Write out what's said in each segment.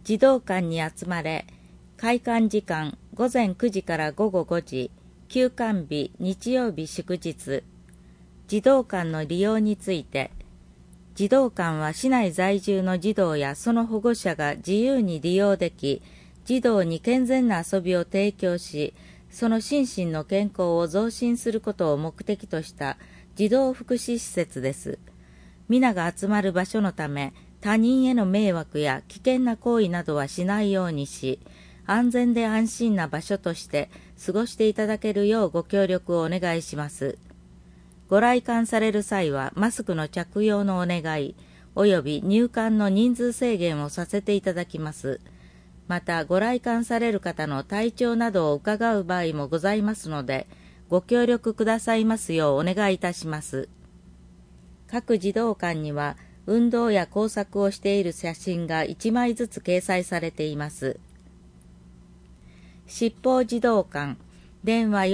児童館に集まれ。開館時間午前9時から午後5時。休館日日曜日祝日。児童館の利用について。児童館は市内在住の児童やその保護者が自由に利用でき、児童に健全な遊びを提供し、その心身の健康を増進することを目的とした児童福祉施設です。皆が集まる場所のため、他人への迷惑や危険な行為などはしないようにし、安全で安心な場所として過ごしていただけるようご協力をお願いします。ご来館される際はマスクの着用のお願い、および入館の人数制限をさせていただきます。また、ご来館される方の体調などを伺う場合もございますので、ご協力くださいますようお願いいたします。各児童館には、運動や工作をしている写真が1枚ずつ掲載されています。七宝児童館、電話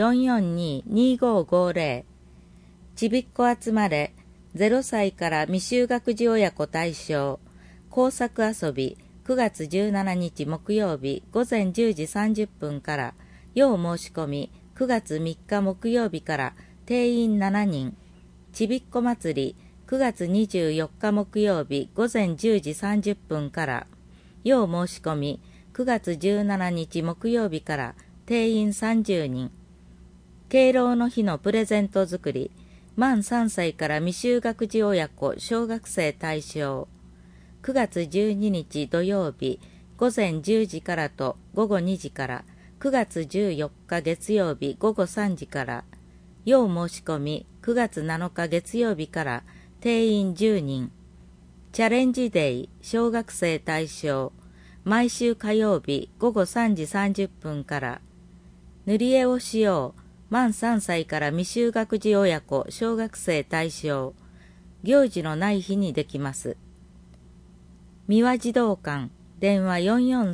442-2550。ちびっこ集まれ、0歳から未就学児親子対象。工作遊び、9月17日木曜日午前10時30分から、要申し込み、9月3日木曜日から、定員7人。ちびっこ祭り、9月24日木曜日午前10時30分から、要申し込み、9月17日木曜日から定員30人。敬老の日のプレゼント作り、満3歳から未就学児親子小学生対象。9月12日土曜日午前10時からと午後2時から、9月14日月曜日午後3時から、要申し込み9月7日月曜日から定員10人。チャレンジデイ小学生対象。毎週火曜日午後3時30分から、塗り絵をしよう、満3歳から未就学児親子小学生対象、行事のない日にできます。三輪児童館、電話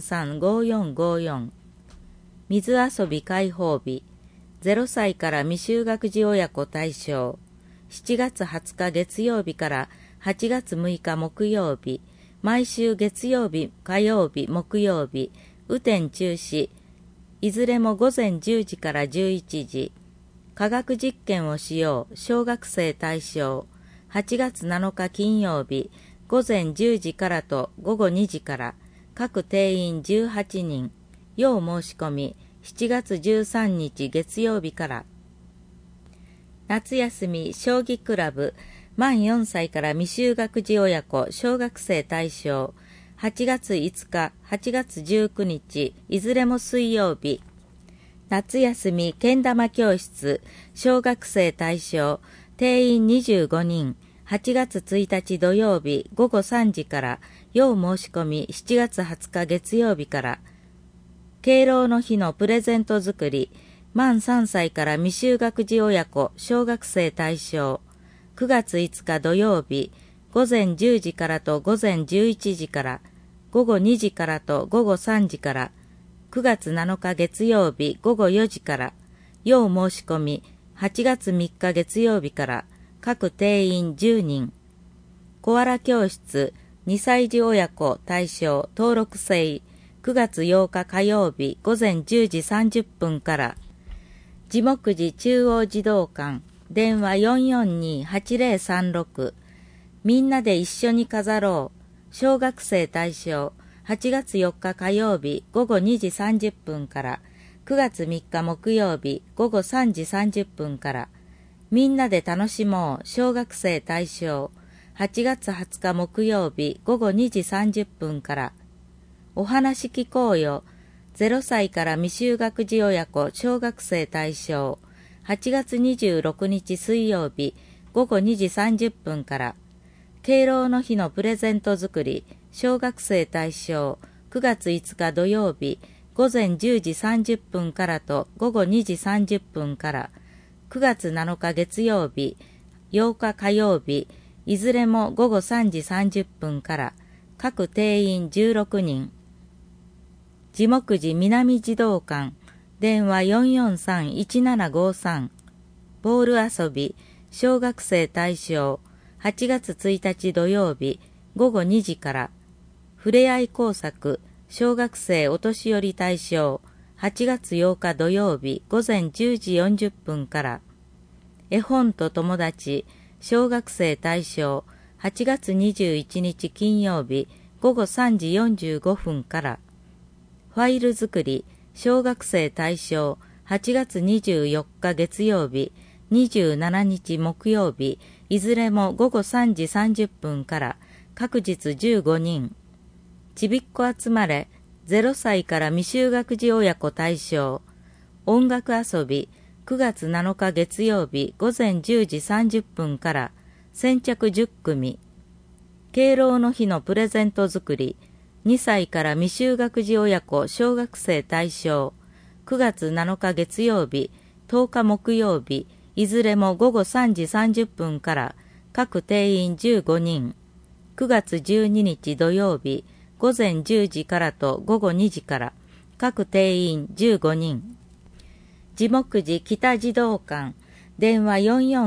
443-5454。水遊び開放日、0歳から未就学児親子対象、7月20日月曜日から8月6日木曜日、毎週月曜日、火曜日、木曜日、雨天中止、いずれも午前10時から11時、科学実験をしよう、小学生対象、8月7日金曜日、午前10時からと午後2時から、各定員18人、要申し込み、7月13日月曜日から。夏休み将棋クラブ、満4歳から未就学児親子小学生対象、8月5日、8月19日、いずれも水曜日。夏休みけん玉教室、小学生対象、定員25人、8月1日土曜日午後3時から、要申し込み7月20日月曜日から。敬老の日のプレゼント作り、満3歳から未就学児親子小学生対象、9月5日土曜日、午前10時からと午前11時から、午後2時からと午後3時から、9月7日月曜日午後4時から、要申し込み8月3日月曜日から、各定員10人。コアラ教室、2歳児親子対象登録制、9月8日火曜日午前10時30分から、地木寺中央児童館、電話 442-8036。みんなで一緒に飾ろう。小学生対象、8月4日火曜日午後2時30分から、9月3日木曜日午後3時30分から、みんなで楽しもう。小学生対象、8月20日木曜日午後2時30分から、お話聞こうよ。0歳から未就学児親子小学生対象、8月26日水曜日午後2時30分から、敬老の日のプレゼント作り、小学生対象、9月5日土曜日午前10時30分からと午後2時30分から、9月7日月曜日、8日火曜日、いずれも午後3時30分から、各定員16人。地木寺南児童館、電話 443-1753。ボール遊び、小学生対象、8月1日土曜日、午後2時から。ふれあい工作、 小学生お年寄り対象、8月8日土曜日午前10時40分から、絵本と友達、小学生対象、8月21日金曜日午後3時45分から、ファイル作り、小学生対象、8月24日月曜日、27日木曜日、いずれも午後3時30分から、各日15人。ちびっこ集まれ、0歳から未就学児親子対象。音楽遊び、9月7日月曜日午前10時30分から、先着10組。敬老の日のプレゼント作り、2歳から未就学児親子小学生対象。9月7日月曜日、10日木曜日、いずれも午後3時30分から、各定員15人。9月12日土曜日、午前10時からと午後2時から、各定員15人。地木寺北児童館、電話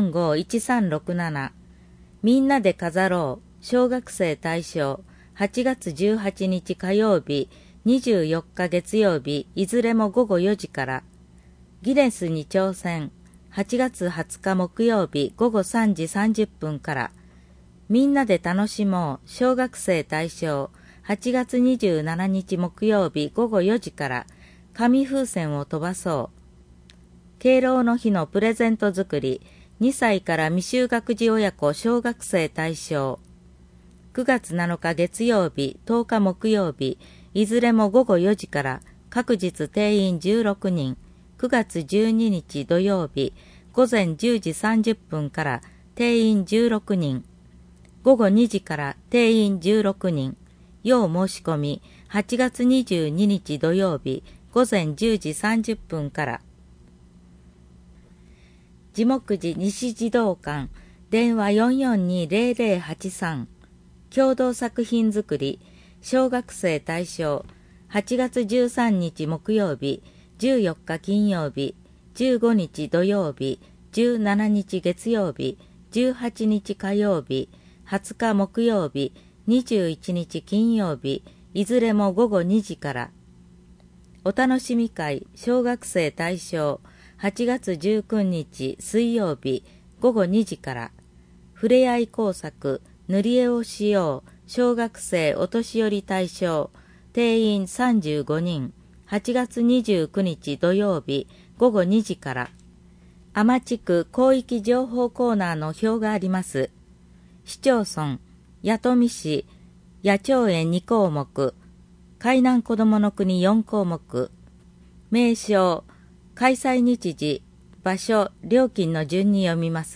445-1367。みんなで飾ろう、小学生対象、8月18日火曜日、24日月曜日、いずれも午後4時から。ギネスに挑戦、8月20日木曜日午後3時30分から。みんなで楽しもう、小学生対象、8月27日木曜日午後4時から。紙風船を飛ばそう。敬老の日のプレゼント作り、2歳から未就学児親子小学生対象。9月7日月曜日、10日木曜日、いずれも午後4時から、各日定員16人。9月12日土曜日、午前10時30分から、定員16人。午後2時から定員16人。要申し込み、8月22日土曜日、午前10時30分から。地木寺西児童館、電話 442-0083。共同作品作り、小学生対象、8月13日木曜日、14日金曜日、15日土曜日、17日月曜日、18日火曜日、20日木曜日、21日金曜日、いずれも午後2時から。お楽しみ会、小学生対象、8月19日水曜日、午後2時から。ふれあい工作、塗り絵をしよう、小学生お年寄り対象、定員35人、8月29日土曜日、午後2時から。天地区広域情報コーナーの表があります。市町村、弥富市、野鳥園2項目、海南こどもの国4項目、名称、開催日時、場所、料金の順に読みます。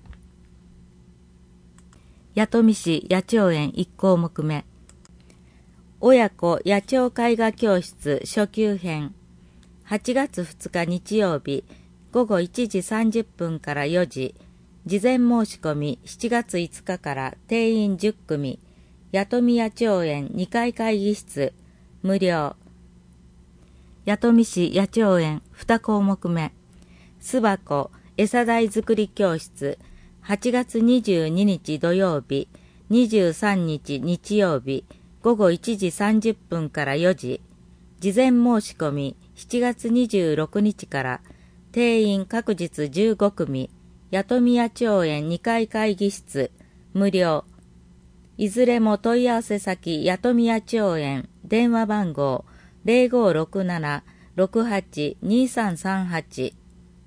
弥富市野鳥園1項目目。親子野鳥絵画教室初級編。8月2日日曜日、午後1時30分から4時。事前申し込み7月5日から定員10組。弥富野鳥園2階会議室。無料。弥富市野鳥園2項目目。巣箱餌台作り教室。8月22日土曜日、23日日曜日、午後1時30分から4時。事前申し込み7月26日から。定員各日15組。弥富野鳥園2階会議室。無料。いずれも問い合わせ先弥富野鳥園。電話番号 0567-682338。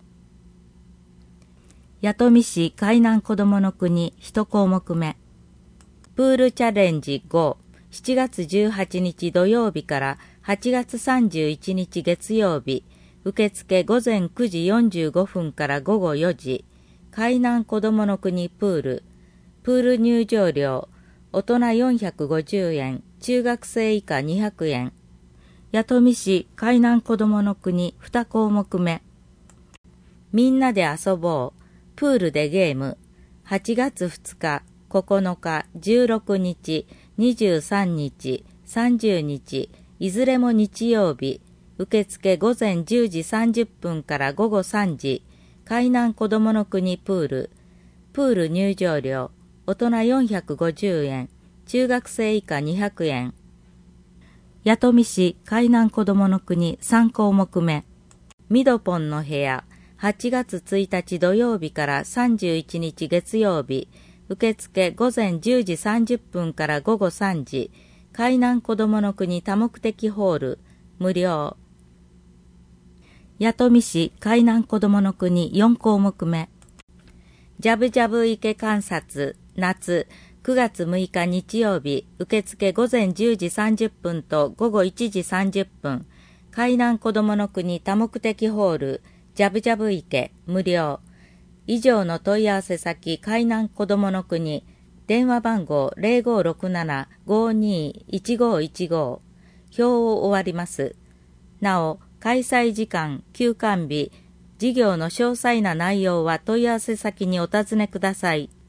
弥富市海南こどもの国1項目目。プールチャレンジ5、7月18日土曜日から8月31日月曜日、受付午前9時45分から午後4時、海南こどもの国プール、プール入場料、大人450円、中学生以下200円。弥富市海南こどもの国2項目目。みんなで遊ぼう。プールでゲーム。8月2日、9日、16日、23日、30日、いずれも日曜日。受付午前10時30分から午後3時。海南こどもの国プール。プール入場料。大人450円。中学生以下200円。 弥富市海南子どもの国3項目目。ミドポンの部屋、8月1日土曜日から31日月曜日、受付午前10時30分から午後3時、海南子どもの国多目的ホール、無料。弥富市海南子どもの国4項目目。ジャブジャブ池観察、夏、9月6日日曜日、受付午前10時30分と午後1時30分、海南子どもの国多目的ホール、ジャブジャブ池、無料。以上の問い合わせ先、海南子どもの国、電話番号 0567-521515、表を終わります。なお、開催時間、休館日、事業の詳細な内容は問い合わせ先にお尋ねください。